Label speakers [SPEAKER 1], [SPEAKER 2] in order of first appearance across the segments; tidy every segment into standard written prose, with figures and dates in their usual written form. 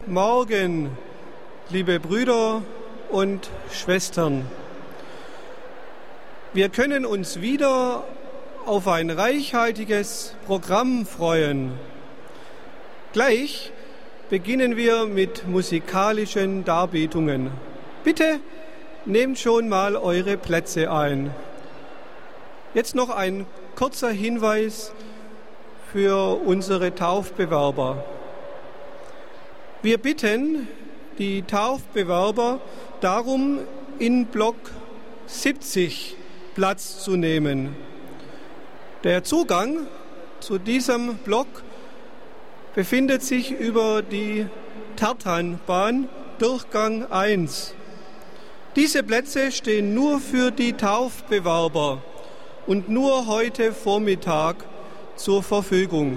[SPEAKER 1] Morgen, liebe Brüder und Schwestern. Wir können uns wieder auf ein reichhaltiges Programm freuen. Gleich beginnen wir mit musikalischen Darbietungen. Bitte nehmt schon mal eure Plätze ein. Jetzt noch ein kurzer Hinweis für unsere Taufbewerber. Wir bitten die Taufbewerber darum, in Block 70 Platz zu nehmen. Der Zugang zu diesem Block befindet sich über die Tartanbahn, Durchgang 1. Diese Plätze stehen nur für die Taufbewerber und nur heute Vormittag zur Verfügung.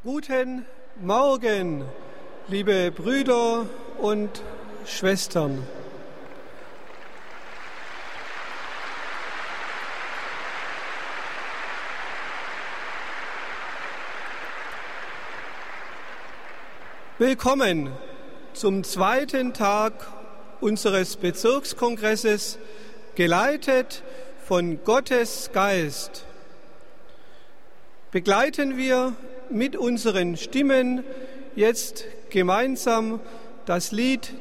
[SPEAKER 1] Guten Morgen, liebe Brüder und Schwestern. Willkommen zum zweiten Tag unseres Bezirkskongresses, geleitet von Gottes Geist. Begleiten wir mit unseren Stimmen jetzt gemeinsam das Lied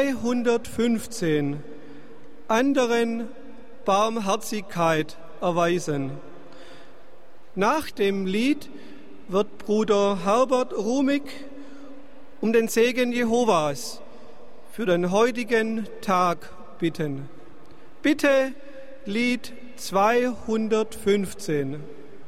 [SPEAKER 1] 215, anderen Barmherzigkeit erweisen. Nach dem Lied wird Bruder Herbert Rumig um den Segen Jehovas für den heutigen Tag bitten. Bitte Lied 215.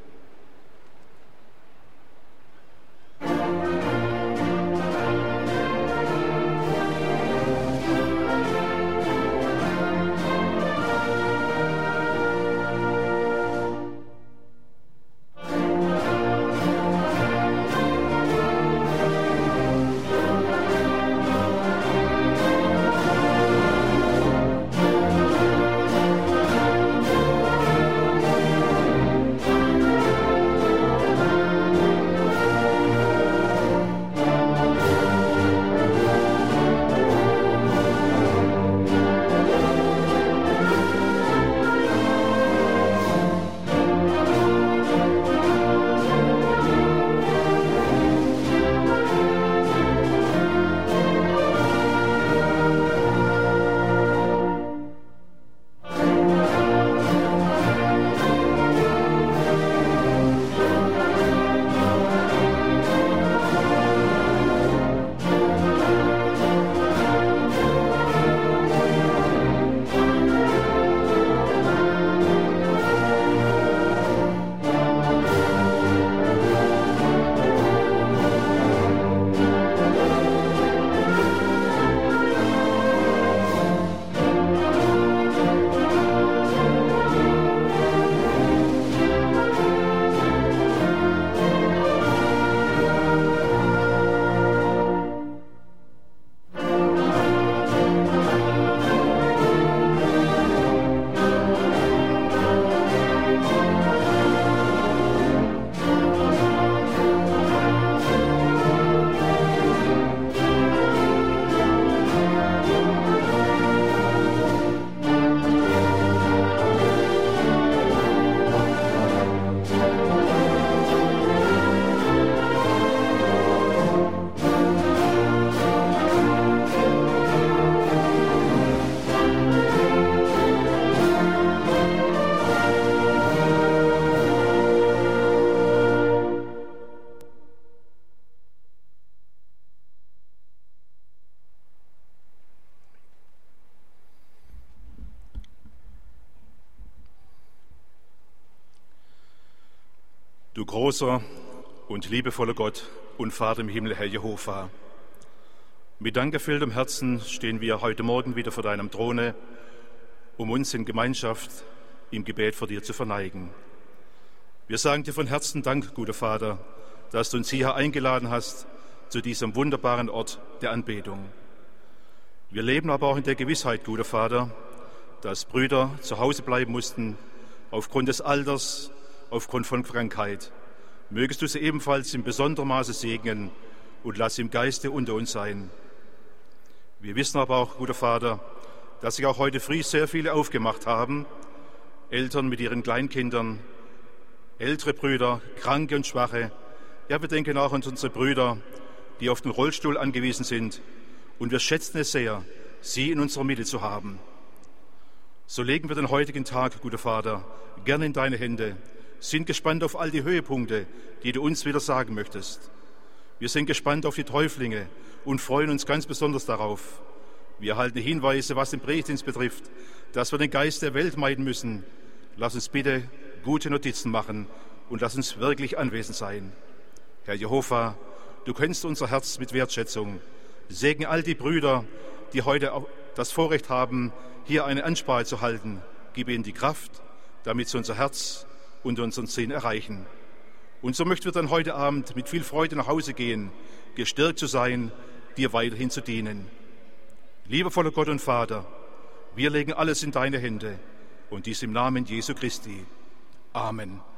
[SPEAKER 2] Du großer und liebevoller Gott und Vater im Himmel, Herr Jehova, mit dankerfülltem Herzen stehen wir heute Morgen wieder vor deinem Throne, um uns in Gemeinschaft im Gebet vor dir zu verneigen. Wir sagen dir von Herzen Dank, guter Vater, dass du uns hierher eingeladen hast zu diesem wunderbaren Ort der Anbetung. Wir leben aber auch in der Gewissheit, guter Vater, dass Brüder zu Hause bleiben mussten aufgrund des Alters, aufgrund von Krankheit. Mögest du sie ebenfalls in besonderem Maße segnen und lass im Geiste unter uns sein. Wir wissen aber auch, guter Vater, dass sich auch heute früh sehr viele aufgemacht haben, Eltern mit ihren Kleinkindern, ältere Brüder, Kranke und Schwache. Ja, wir denken auch an unsere Brüder, die auf den Rollstuhl angewiesen sind. Und wir schätzen es sehr, sie in unserer Mitte zu haben. So legen wir den heutigen Tag, guter Vater, gerne in deine Hände, sind gespannt auf all die Höhepunkte, die du uns wieder sagen möchtest. Wir sind gespannt auf die Täuflinge und freuen uns ganz besonders darauf. Wir erhalten Hinweise, was den Predigtdienst betrifft, dass wir den Geist der Welt meiden müssen. Lass uns bitte gute Notizen machen und lass uns wirklich anwesend sein. Herr Jehova, du kennst unser Herz mit Wertschätzung. Segne all die Brüder, die heute das Vorrecht haben, hier eine Ansprache zu halten. Gib ihnen die Kraft, damit sie unser Herz und unseren Sinn erreichen. Und so möchten wir dann heute Abend mit viel Freude nach Hause gehen, gestärkt zu sein, dir weiterhin zu dienen. Liebevoller Gott und Vater, wir legen alles in deine Hände und dies im Namen Jesu Christi. Amen.